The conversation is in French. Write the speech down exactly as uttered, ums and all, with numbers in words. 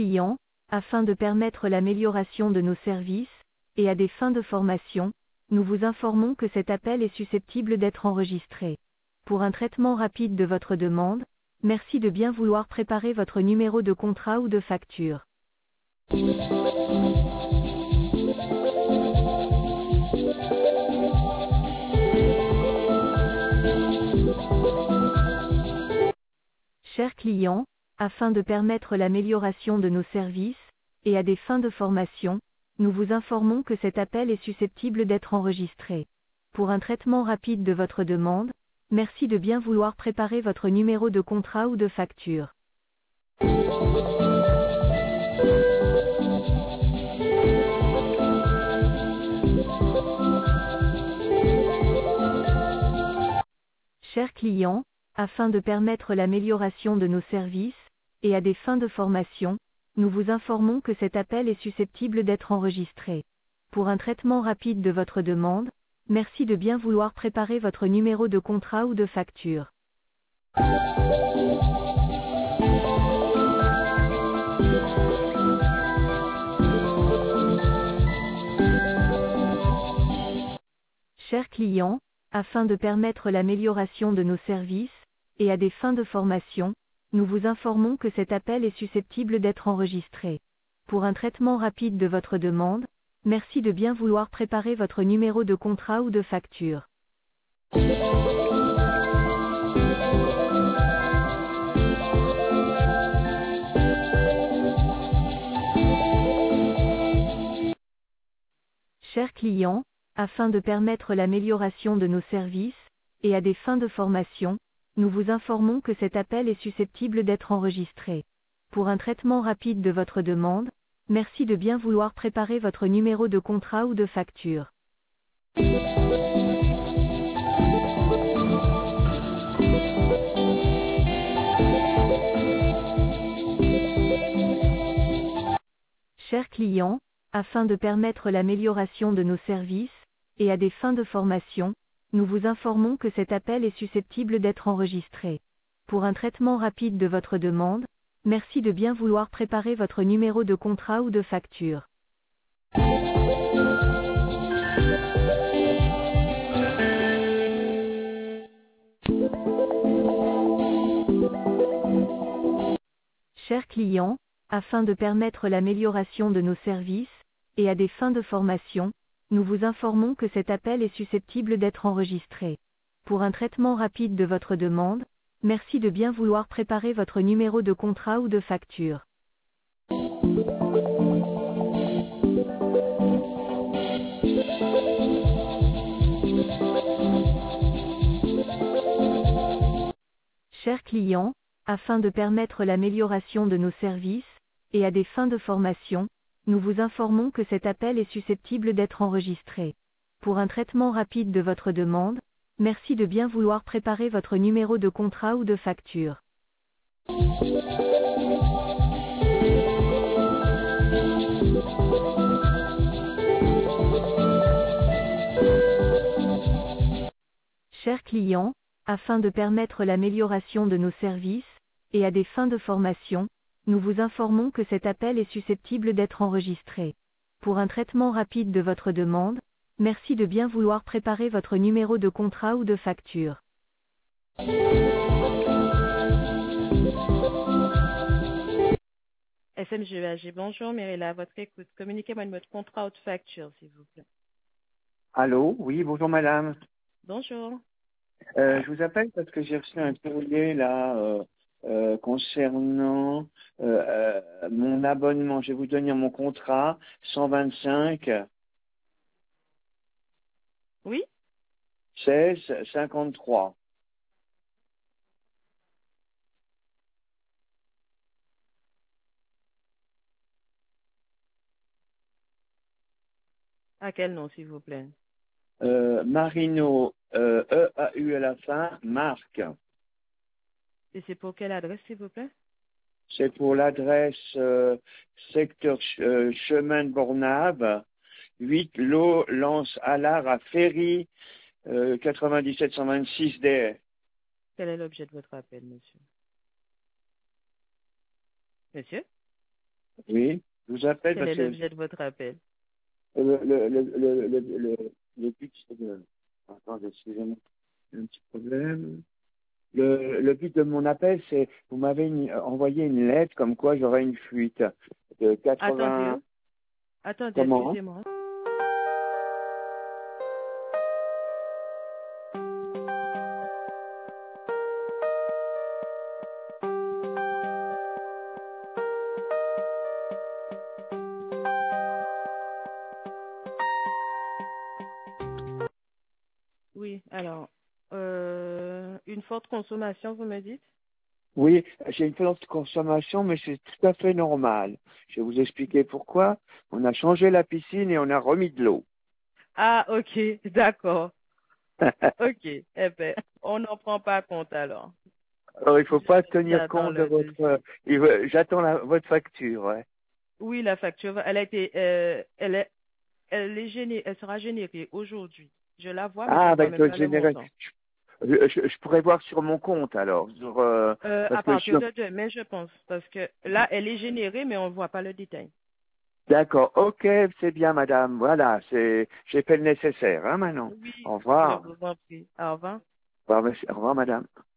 client, afin de permettre l'amélioration de nos services, et à des fins de formation, nous vous informons que cet appel est susceptible d'être enregistré. Pour un traitement rapide de votre demande, merci de bien vouloir préparer votre numéro de contrat ou de facture. Chers clients, afin de permettre l'amélioration de nos services, et à des fins de formation, nous vous informons que cet appel est susceptible d'être enregistré. Pour un traitement rapide de votre demande, merci de bien vouloir préparer votre numéro de contrat ou de facture. Chers clients, afin de permettre l'amélioration de nos services, et à des fins de formation, nous vous informons que cet appel est susceptible d'être enregistré. Pour un traitement rapide de votre demande, merci de bien vouloir préparer votre numéro de contrat ou de facture. Chers clients, afin de permettre l'amélioration de nos services, et à des fins de formation, nous vous informons que cet appel est susceptible d'être enregistré. Pour un traitement rapide de votre demande, merci de bien vouloir préparer votre numéro de contrat ou de facture. Chers clients, afin de permettre l'amélioration de nos services, et à des fins de formation, nous vous informons que cet appel est susceptible d'être enregistré. Pour un traitement rapide de votre demande, merci de bien vouloir préparer votre numéro de contrat ou de facture. Chers clients, afin de permettre l'amélioration de nos services, et à des fins de formation, nous vous informons que cet appel est susceptible d'être enregistré. Pour un traitement rapide de votre demande, merci de bien vouloir préparer votre numéro de contrat ou de facture. Chers clients, afin de permettre l'amélioration de nos services, et à des fins de formation, nous vous informons que cet appel est susceptible d'être enregistré. Pour un traitement rapide de votre demande, merci de bien vouloir préparer votre numéro de contrat ou de facture. Chers clients, afin de permettre l'amélioration de nos services, et à des fins de formation, nous vous informons que cet appel est susceptible d'être enregistré. Pour un traitement rapide de votre demande, merci de bien vouloir préparer votre numéro de contrat ou de facture. Chers clients, afin de permettre l'amélioration de nos services, et à des fins de formation, nous vous informons que cet appel est susceptible d'être enregistré. Pour un traitement rapide de votre demande, merci de bien vouloir préparer votre numéro de contrat ou de facture. S M G E A G, bonjour, Myrilla, à votre écoute. Communiquez-moi le mot de contrat ou de facture, s'il vous plaît. Allô, oui, bonjour madame. Bonjour. Euh, je vous appelle parce que j'ai reçu un courrier là euh, euh, concernant euh, euh, mon abonnement. Je vais vous donner mon contrat cent vingt-cinq Oui? seize cinquante-trois. À quel nom, s'il vous plaît? Euh, Marino, euh, E A U à la fin, Marc. Et c'est pour quelle adresse, s'il vous plaît? C'est pour l'adresse euh, secteur ch- euh, chemin de Bornave, huit Lot Lance Allard à Ferry, euh, quatre-vingt-dix-sept cent vingt-six D. Quel est l'objet de votre appel, monsieur? Monsieur? Oui, je vous appelle Quel parce est que l'objet de votre appel? le, le, le, le, le, le, le but, c'est de... Attendez, excusez-moi, j'ai un petit problème. Le, le but de mon appel, c'est, vous m'avez une- envoyé une lettre comme quoi j'aurais une fuite de Attendez, quatre-vingts... oh. Attendez, Comment? excusez-moi. Oui, alors, euh, une forte consommation, vous me dites? Oui, j'ai une forte consommation, mais c'est tout à fait normal. Je vais vous expliquer pourquoi. On a changé la piscine et on a remis de l'eau. Ah, ok, d'accord. Ok, eh ben, on n'en prend pas compte alors. Alors, il faut Je pas mets tenir ça dans compte de le votre... euh, dossier. il veut- J'attends la- votre facture, ouais. Oui, la facture, elle a été, euh, elle est, elle est générée, elle sera générée aujourd'hui. Je la vois, mais je Ah, vois ben, même je, pas le général, montant. je, je- je pourrais voir sur mon compte, alors. Sur, euh, Euh, parce à que je suis... partir de demain, je pense, parce que là, elle est générée, mais on ne voit pas le détail. D'accord, ok, c'est bien, madame. Voilà, c'est, j'ai fait le nécessaire, hein, maintenant. Oui, Au je revoir. vous en prie. Au revoir. Au revoir, monsieur. Au revoir, madame.